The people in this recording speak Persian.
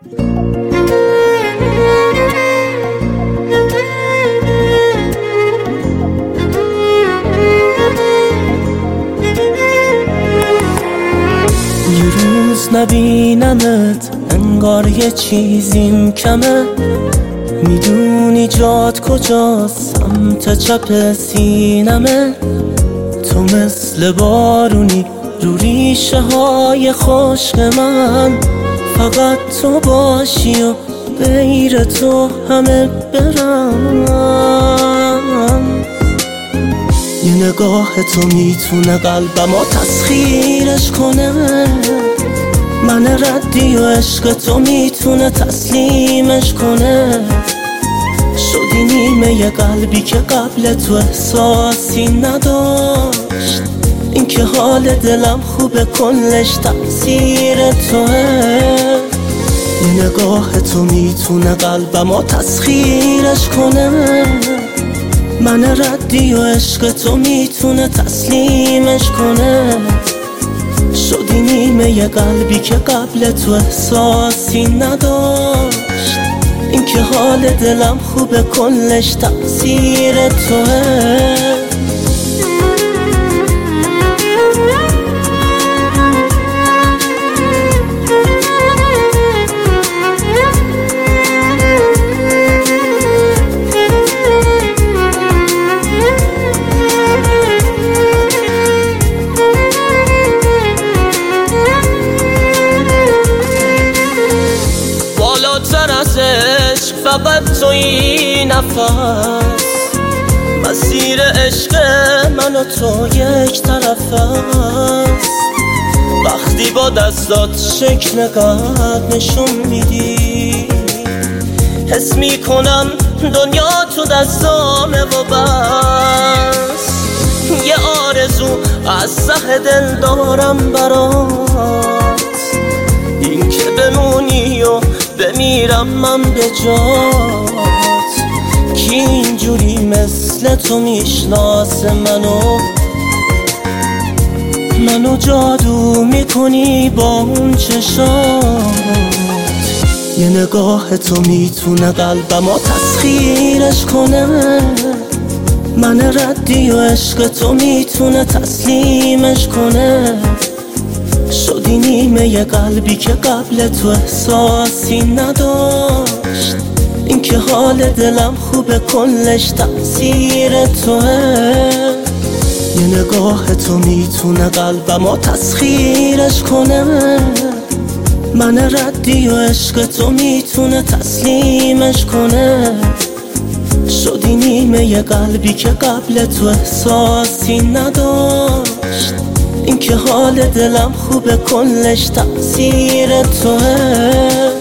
یه روز نبینمت انگار یه چیزیم کمه، میدونی جات کجاست؟ سمت چپ سینمه. تو مثل بارونی رو ریشه های خشک من، فقط تو باشی و غیر تو همه برم. یه نگاه تو میتونه قلبمو تسخیرش کنه، من ردی و عشق تو میتونه تسلیمش کنه. شدی نیمه یه قلبی که قبل تو احساسی نداشت، این که حال دلم خوبه کلش تأثیر توه. یه نگاه تو میتونه قلبمو تسخیرش کنه، من ردی و عشق تو میتونه تسلیمش کنه. شدی نیمه یه قلبی که قبل تو احساسی نداشت، این که حال دلم خوبه کلش تأثیر توه. بالاتر از عشق فقط توی نفس، مسیر عشق من و تو یک طرف است. وقتی با دستات شکل قلب نشون میدی، حس میکنم دنیا تو دستامه و بس. یه آرزو از ته دل دارم برات، این که بمونی و بمیرم من به جات. کی اینجوری مثل تو میشناسه منو جادو میکنی با اون چشات. یه نگاه تو میتونه قلبمو تسخیرش کنه، من ردی و عشق تو میتونه تسلیمش کنه. شدی نیمه یه قلبی که قبل تو احساسی نداشت، این که حال دلم خوبه کلش تأثیر توه. یه نگاه تو میتونه قلبمو تسخیرش کنه، من ردی و عشق تو میتونه تسلیمش کنه. شدی نیمه یه قلبی که قبل تو احساسی نداشت، این که حال دلم خوبه کلش تأثیر توه.